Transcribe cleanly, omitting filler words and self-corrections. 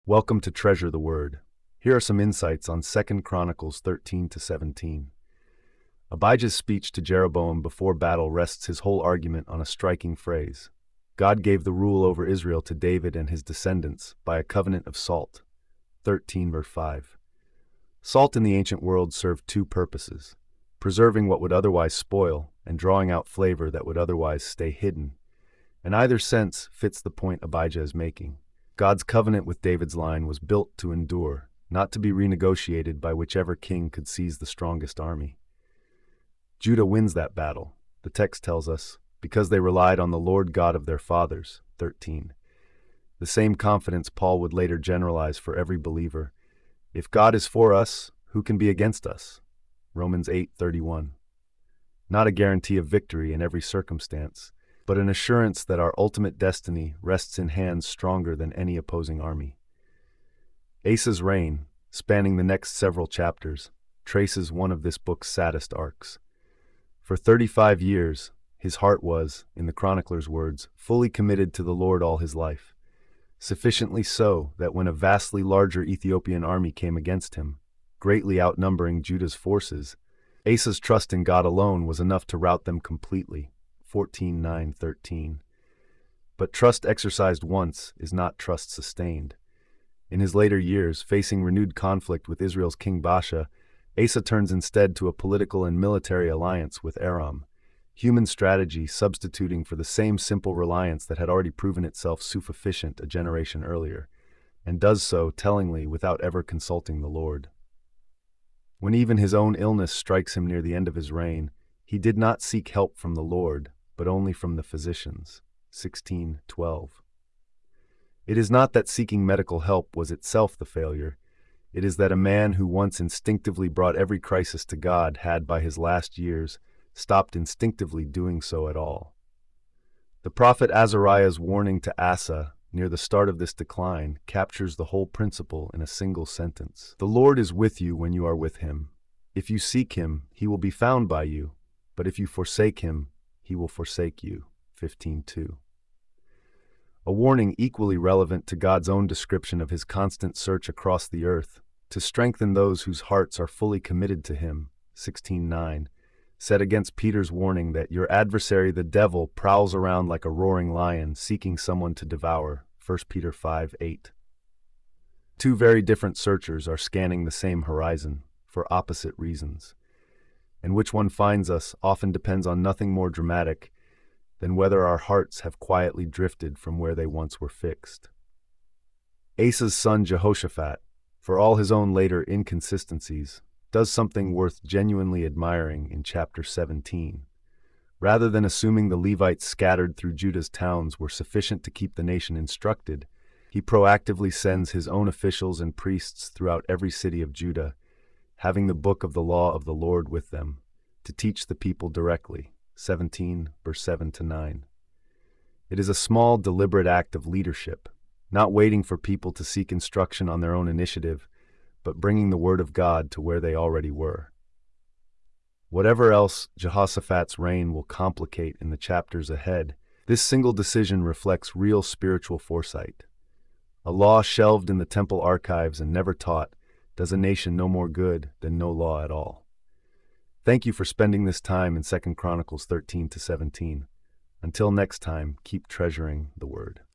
Welcome to Treasure the Word. Here are some insights on 2 Chronicles 13 to 17. Abijah's speech to Jeroboam before battle rests his whole argument on a striking phrase. God gave the rule over Israel to David and his descendants by a covenant of salt. 13 verse 5. Salt in the ancient world served two purposes: preserving what would otherwise spoil and drawing out flavor that would otherwise stay hidden. And either sense fits the point Abijah is making. God's covenant with David's line was built to endure, not to be renegotiated by whichever king could seize the strongest army. Judah wins that battle, the text tells us, because they relied on the Lord God of their fathers. 13. The same confidence Paul would later generalize for every believer. If God is for us, who can be against us? Romans 8:31. Not a guarantee of victory in every circumstance, but an assurance that our ultimate destiny rests in hands stronger than any opposing army. Asa's reign, spanning the next several chapters, traces one of this book's saddest arcs. For 35 years, his heart was, in the chronicler's words, fully committed to the Lord all his life, sufficiently so that when a vastly larger Ethiopian army came against him, greatly outnumbering Judah's forces, Asa's trust in God alone was enough to rout them completely. 14:9-13. But trust exercised once is not trust sustained. In his later years, facing renewed conflict with Israel's King Baasha, Asa turns instead to a political and military alliance with Aram, human strategy substituting for the same simple reliance that had already proven itself sufficient a generation earlier, and does so tellingly without ever consulting the Lord. When even his own illness strikes him near the end of his reign, he did not seek help from the Lord, but only from the physicians. 16:12. It is not that seeking medical help was itself the failure. It is that a man who once instinctively brought every crisis to God had, by his last years, stopped instinctively doing so at all. The prophet Azariah's warning to Asa, near the start of this decline, captures the whole principle in a single sentence. The Lord is with you when you are with him. If you seek him, he will be found by you, but if you forsake him, he will forsake you. 15:2. A warning equally relevant to God's own description of his constant search across the earth, to strengthen those whose hearts are fully committed to him. 16:9. Set against Peter's warning that your adversary the devil prowls around like a roaring lion seeking someone to devour. 1 Peter 5:8. Two very different searchers are scanning the same horizon, for opposite reasons. And which one finds us often depends on nothing more dramatic than whether our hearts have quietly drifted from where they once were fixed. Asa's son Jehoshaphat, for all his own later inconsistencies, does something worth genuinely admiring in chapter 17. Rather than assuming the Levites scattered through Judah's towns were sufficient to keep the nation instructed, he proactively sends his own officials and priests throughout every city of Judah, having the book of the law of the Lord with them, to teach the people directly. 17, verse 7-9. It is a small, deliberate act of leadership, not waiting for people to seek instruction on their own initiative, but bringing the word of God to where they already were. Whatever else Jehoshaphat's reign will complicate in the chapters ahead, this single decision reflects real spiritual foresight. A law shelved in the temple archives and never taught does a nation no more good than no law at all. Thank you for spending this time in 2 Chronicles 13 to 17. Until next time, keep treasuring the Word.